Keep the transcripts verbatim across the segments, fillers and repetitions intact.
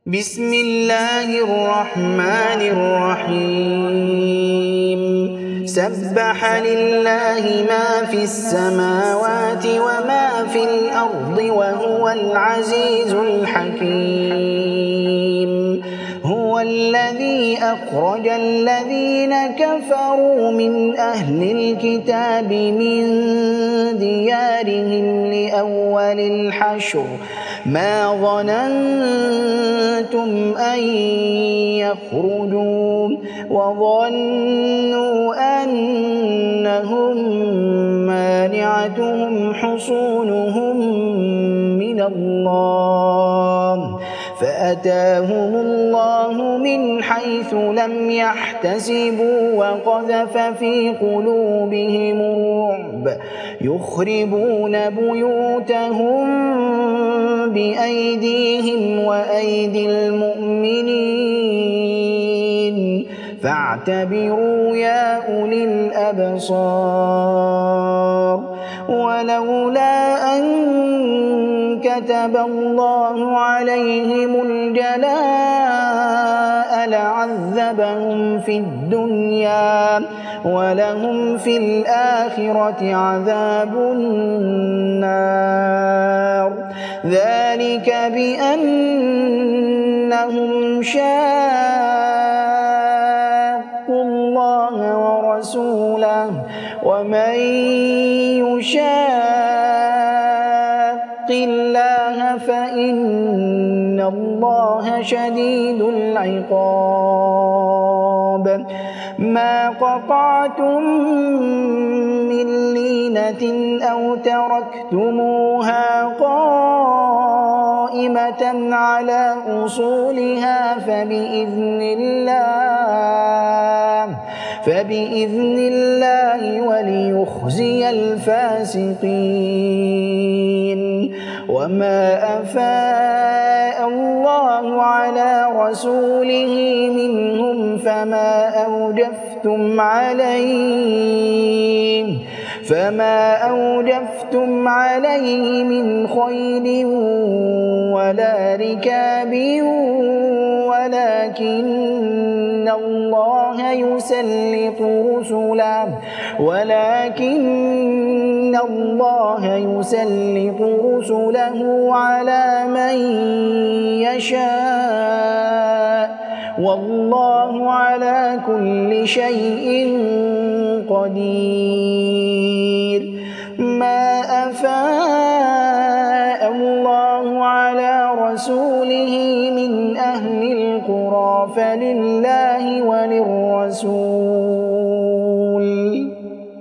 بسم الله الرحمن الرحيم سبح لله ما في السماوات وما في الأرض وهو العزيز الحكيم هو الذي أخرج الذين كفروا من أهل الكتاب من ديارهم لأول الحشر ما ظننتم أن يخرجوا وظنوا أنهم مانعتهم حصونهم من الله فأتاهم الله من حيث لم يحتسبوا وقذف في قلوبهم الرعب يخربون بيوتهم بأيديهم وأيدي المؤمنين فاعتبروا يا أولي الأبصار ولولا أن كتب الله عليهم الجلاء لعذبهم في الدنيا ولهم في الآخرة عذاب النار ذلك بأنهم شاقوا الله ورسوله ومن يشاق الله فإن الله شديد العقاب ما قطعتم من لينة أو تركتموها قائمة على أصولها فبإذن الله فبإذن الله وليخزي الفاسقين وما أفاء الله على رسوله منهم فما أوجفتم عليه فما أوجفتم عليه من خيل ولا ركاب ولكن الله يسلط رسله ولكن الله يسلط رسله على من يشاء والله على كل شيء قدير ما أفاء الله على رسوله من أهل القرى فلله وللرسول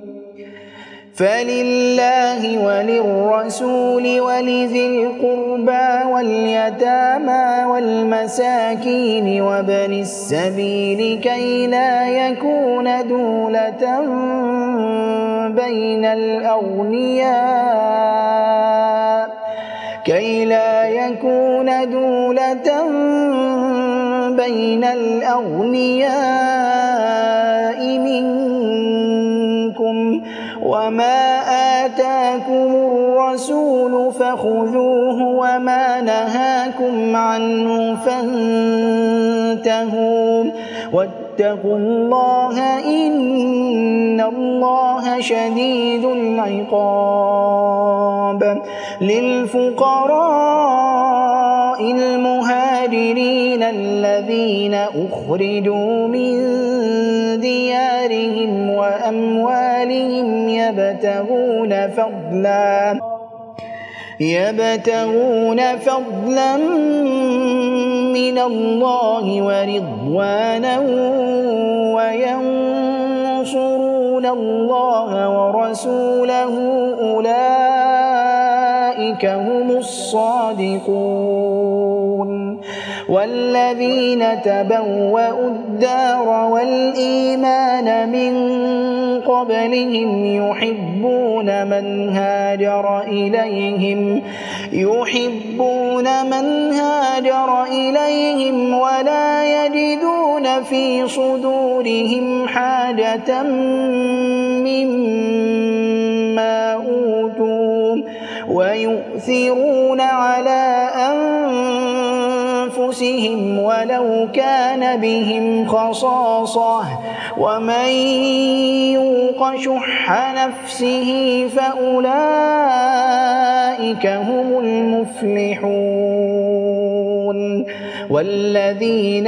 فلله وللرسول ولذي القربى واليتامى والمساكين وابن السبيل كي لا يكون دولة بين الأغنياء كي لا يكون دولة بين الأغنياء منكم وما آتاكم الرسول فخذوه وما نهاكم عنه فانتهوا واتقوا الله إن الله شديد العقاب للفقراء المهاجرين الذين أخرجوا من ديارهم وأموالهم يبتغون فضلا يبتغون فضلا من الله ورضوانا وينصرون الله ورسوله أولئك هم الصادقون والذين تبوأوا الدار والإيمان من قبلهم يحبون من هاجر إليهم يحبون من هاجر إليهم ولا يجدون في صدورهم حاجة مما أوتوا ويؤثرون على أنفسهم أنفسهم ولو كان بهم خصاصة ومن يوق شح نفسه فأولئك هم المفلحون والذين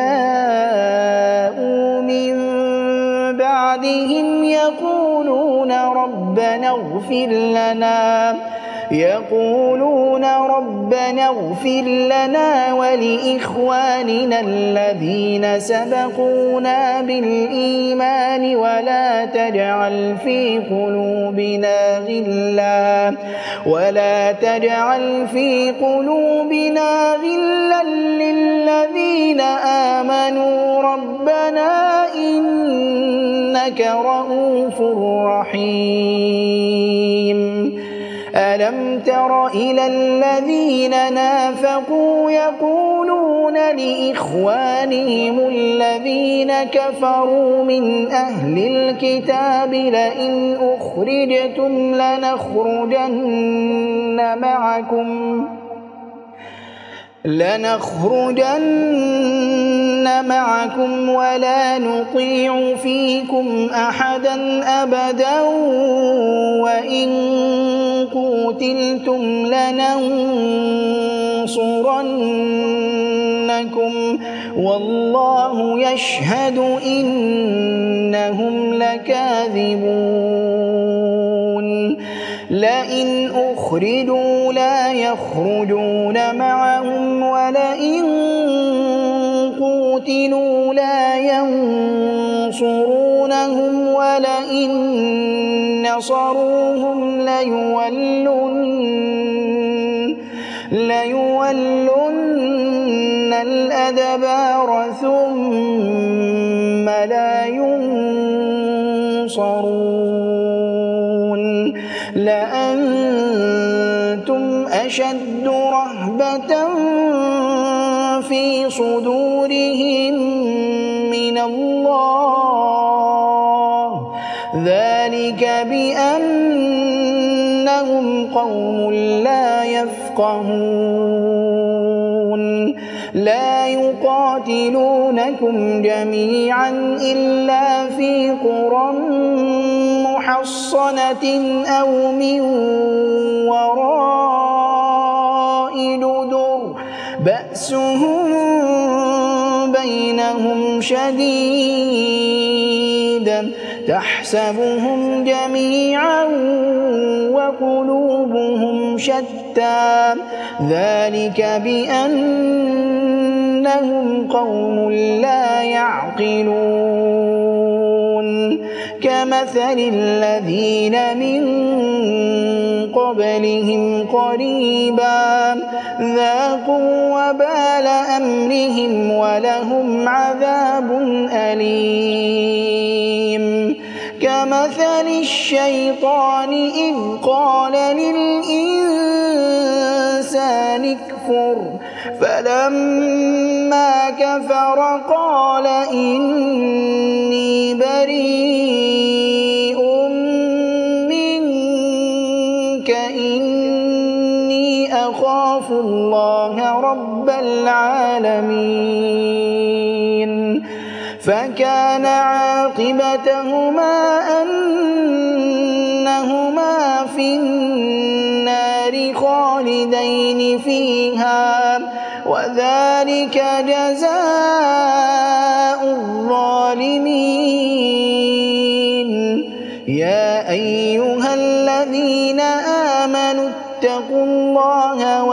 جاءوا من بعدهم يقولون ربنا اغفر لنا يقولون ربنا اغفر لنا ولإخواننا الذين سبقونا بالإيمان ولا تجعل في قلوبنا غلا ولا تجعل في قلوبنا غلا للذين آمنوا ربنا إنك رؤوف رحيم. ألم تر إلى الذين نافقوا يقولون لإخوانهم الذين كفروا من أهل الكتاب لئن أخرجتم لنخرجن معكم لنخرجن معكم ولا نطيع فيكم أحدا أبدا وإن قوتلتم لننصرنكم والله يشهد إنهم لكاذبون. لئن أخرجوا لا يخرجون معهم ولئن قوتلوا لا ينصرونهم ولئن نصروهم ليولن ليولن الأدبار ثم لا ينصرون. لأنتم أشد رهبة في صدورهم من الله ذلك بأنهم قوم لا يفقهون. لا يقاتلونكم جميعا إلا في قرى محصنة أو من وراء جدر بأسهم بينهم شديد تحسبهم جميعا وقلوبهم شتى ذلك بأنهم قوم لا يعقلون. كمثل الذين من قبلهم قريبا ذاقوا وبال أمرهم ولهم عذاب أليم. كمثل الشيطان إذ قال للإنسان اكفر فلما كفر قال إني بريء منك إني أخاف الله رب العالمين. فكان عاقبتهما أنهما في النار خالدين فيها وذلك جزاء الظالمين. يا أيها الذين آمنوا اتقوا الله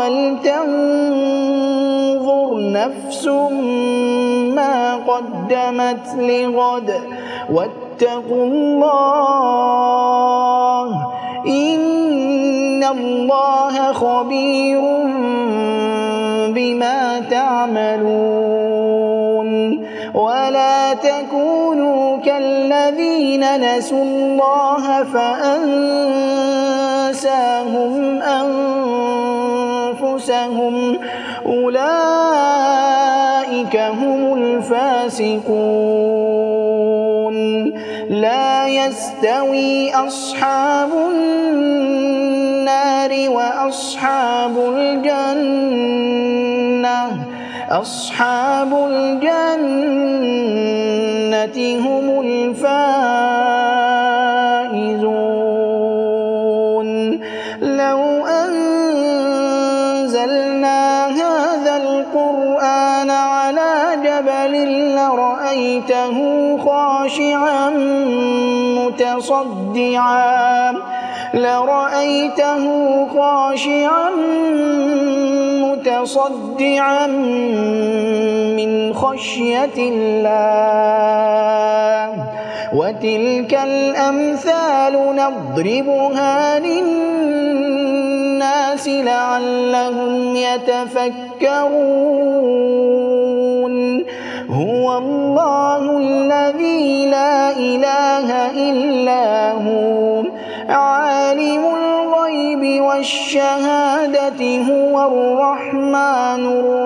ولتنظر نفس ما قدمت لغد واتقوا الله إن الله خبير بما تعملون. ولا تكونوا كالذين نسوا الله فأنساهم أنفسهم أولئك هم الفاسقون. لا يستوي أصحاب النار وأصحاب الجنة أصحاب الجنة هم الفائزون لو أنزلنا هذا القرآن على جبل لرأيته خاشعا متصدعا لرأيته خاشعا متصدعا من خشية الله وتلك الأمثال نضربها للناس لعلهم يتفكرون هو الله الذي لا إله إلا هو عالم الغيب والشهادة هو الرحمن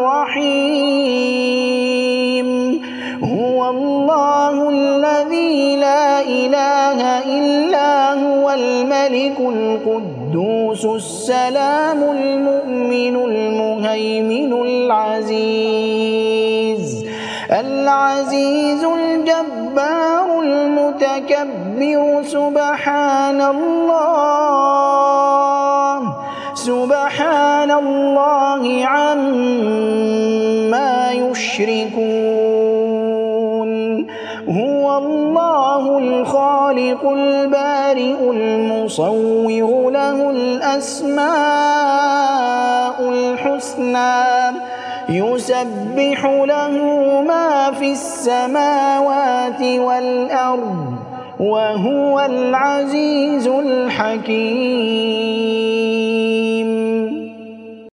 الرحيم هو الله الذي لا إله إلا هو الملك القدوس السلام المؤمن المهيمن العزيز العزيز الجبار المتكبر سبحان الله سبحان الله عما يشركون هو الله الخالق البارئ المصور له الأسماء الحسنى يسبح له ما في السماوات والأرض وهو العزيز الحكيم.